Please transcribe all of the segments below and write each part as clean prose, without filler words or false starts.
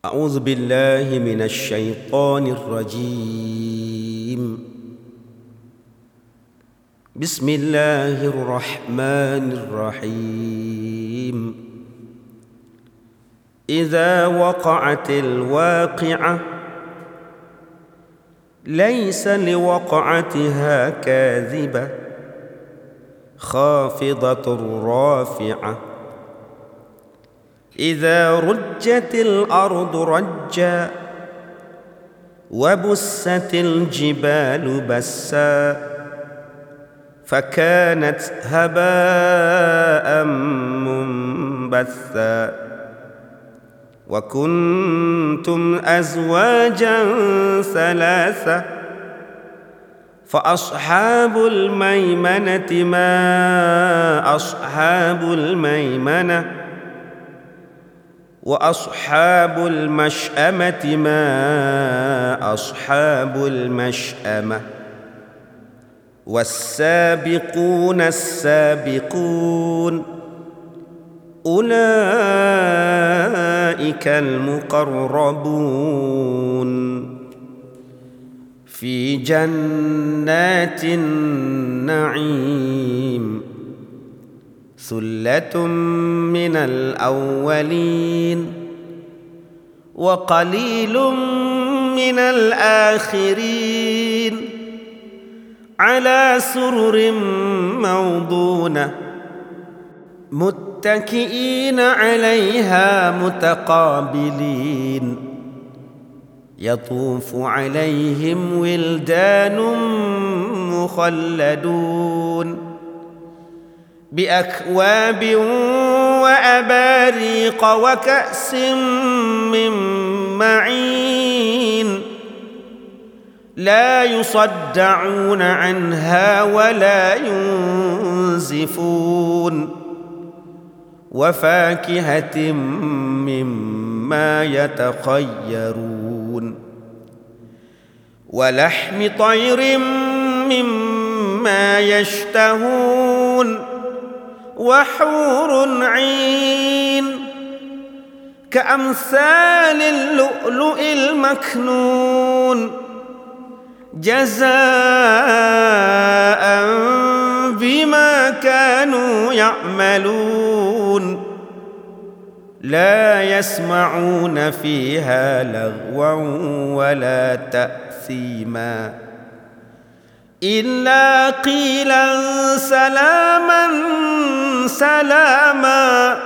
أعوذ بالله من الشيطان الرجيم. بسم الله الرحمن الرحيم. إذا وقعت الواقعة ليس لوقعتها كاذبة خافضة رافعة. إذا رجت الأرض رجا وبست الجبال بسا فكانت هباء منبثا وكنتم أزواجا ثلاثة فأصحاب الميمنة ما أصحاب الميمنة وأصحاب المشأمة ما أصحاب المشأمة والسابقون السابقون أولئك المقربون في جنات النعيم. ثلة من الأولين وقليل من الآخرين على سرر موضونة متكئين عليها متقابلين يطوف عليهم ولدان مخلدون بأكواب وأباريق وكأس من معين لا يصدعون عنها ولا ينزفون وفاكهة مما يتخيرون ولحم طير مما يشتهون وحور عين كأمثال اللؤلؤ المكنون جزاء بما كانوا يعملون لا يسمعون فيها لغوا ولا تأثيما إلا قيلا سلاما سلاما.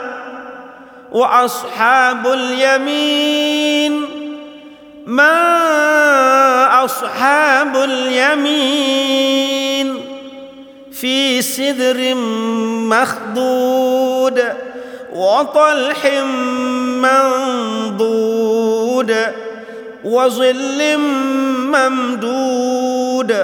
وأصحاب اليمين ما أصحاب اليمين في سدر مخضود وطلح منضود وظل ممدود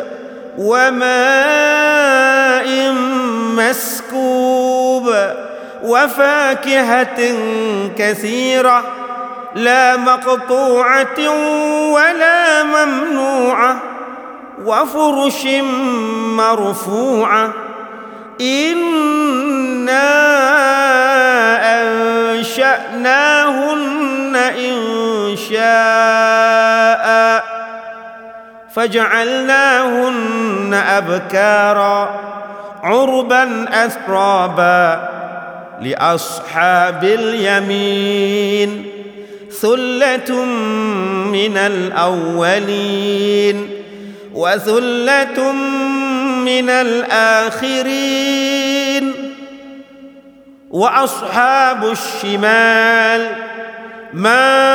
وماء مسكوب وفاكهة كثيرة لا مقطوعة ولا ممنوعة وفرش مرفوعة إنا أنشأناهن إنشاء فجعلناهن أبكارا عربا أترابا لأصحاب اليمين ثلة من الأولين وثلة من الآخرين. وأصحاب الشمال ما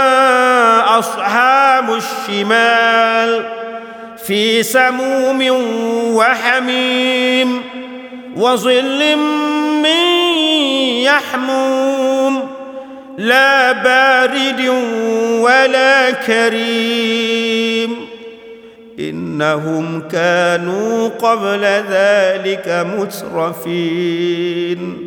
أصحاب الشمال في سموم وحميم وظل من يحموم لا بارد ولا كريم إنهم كانوا قبل ذلك مترفين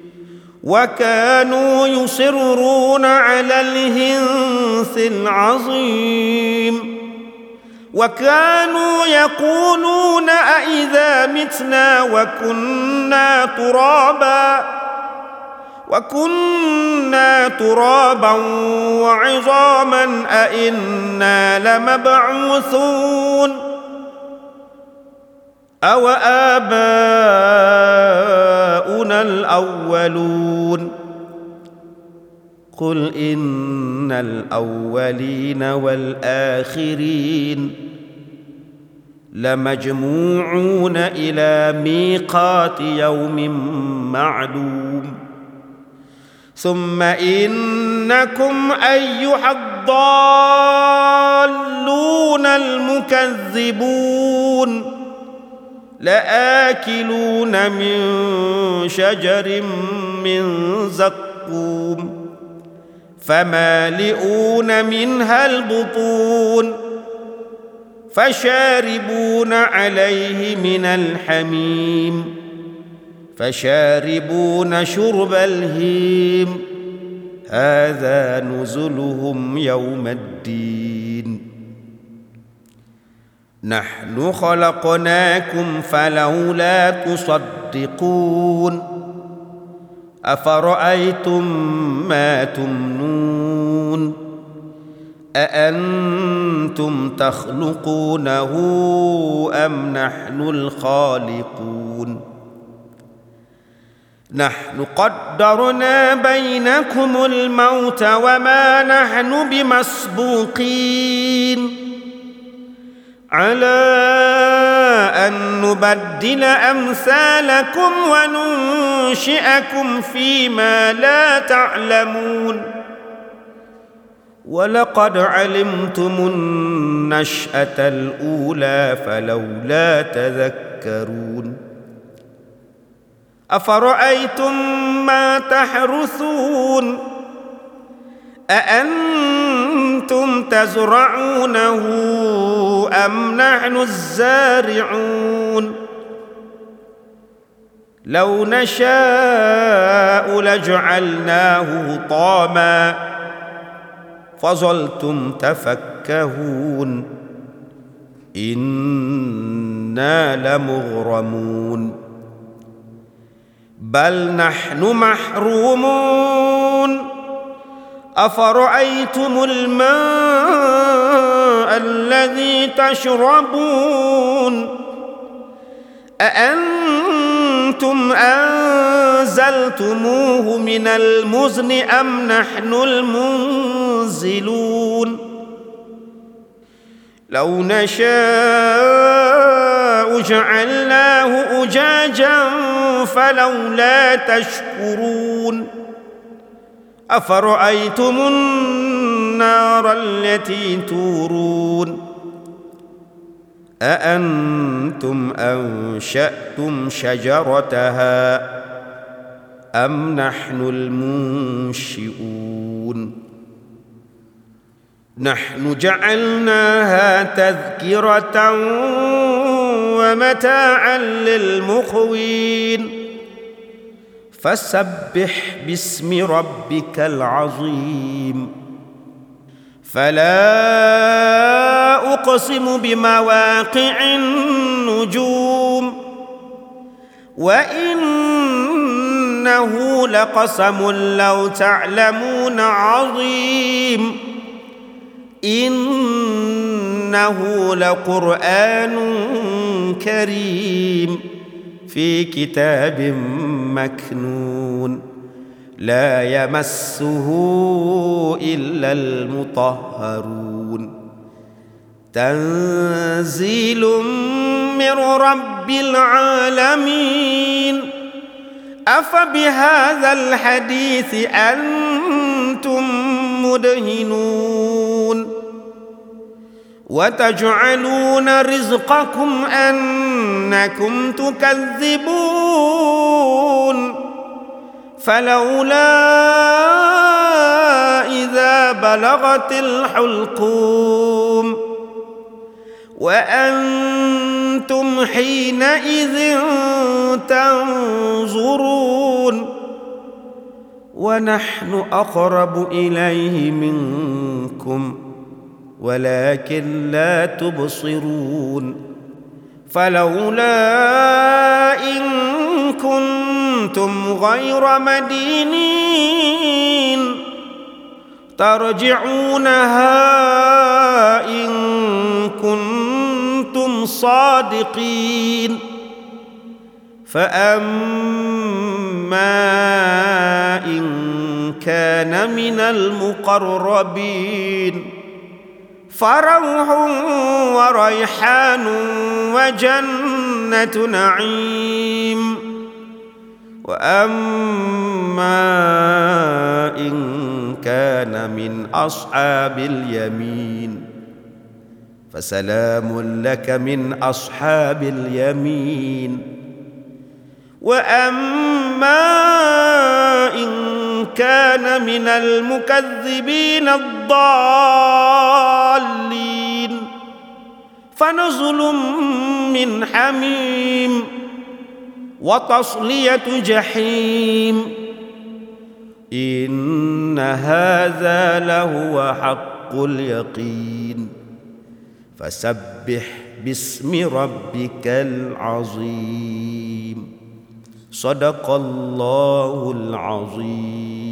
وكانوا يصرون على الحنث العظيم وكانوا يقولون أإذا متنا وكنا ترابا وكنا ترابا وعظاما أئنا لمبعوثون أو آباؤنا الأولون قل إن الأولين والآخرين لمجموعون إلى ميقات يوم معلوم ثم إنكم أيها الضالون المكذبون لآكلون من شجر من زقوم فمالئون منها البطون فشاربون عليه من الحميم فشاربون شرب الهيم هذا نزلهم يوم الدين نحن خلقناكم فلولا تصدقون أفرأيتم ما تمنون أأنتم تخلقونه أم نحن الخالقون نحن قدرنا بينكم الموت وما نحن بمسبوقين على أن نبدل أمثالكم وننشئكم فيما لا تعلمون ولقد علمتم النشأة الأولى فلولا تذكرون أفرأيتم ما تحرثون أأنتم تزرعونه أم نحن الزارعون لو نشاء لجعلناه حطاما فظلتم تفكهون إنا لمغرمون بل نحن محرومون أفرأيتم الماء الذي تشربون أأنتم أنزلتموه من المزن أم نحن المنزلون لو نشاء جعلناه أجاجا فلولا تشكرون أفرأيتم النار التي تورون أأنتم أنشأتم شجرتها أم نحن المنشئون نحن جعلناها تذكرة ومتاعا للمقوين فسبح باسم ربك العظيم فلا أقسم بمواقع النجوم وإنه لقسم لو تعلمون عظيم إنه لقرآن كريم في كتاب مكنون لا يمسه إلا المطهرون تنزيل من رب العالمين أفبهذا الحديث أنتم مدهنون وتجعلون رزقكم أنكم تكذبون فلولا إذا بلغت الحلقوم وأنتم حينئذ تنظرون ونحن أقرب إليه منكم ولكن لا تبصرون فلولا إن كنتم كنتم غير مدينين ترجعونها إن كنتم صادقين فأما إن كان من المقربين فروح وريحان وجنة نعيم وأما إن كان من أصحاب اليمين فسلام لك من أصحاب اليمين وأما إن كان من المكذبين الضالين فنزل من حميم وتصلية جحيم إن هذا لهو حق اليقين فسبح باسم ربك العظيم صدق الله العظيم.